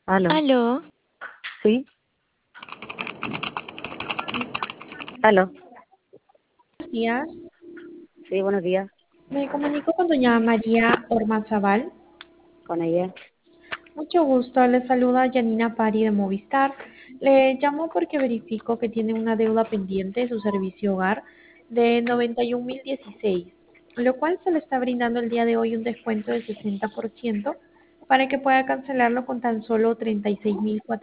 Aló, Aló, sí, aló, Buenos días, sí, buenos días, me comunico con doña María Ormazábal. con ella. Mucho gusto, le saluda Janina Pari de Movistar. Le llamo porque verifico que tiene una deuda pendiente de su servicio hogar de 91.016, lo cual se le está brindando el día de hoy un descuento del 60% para que pueda cancelarlo con tan solo 36.400.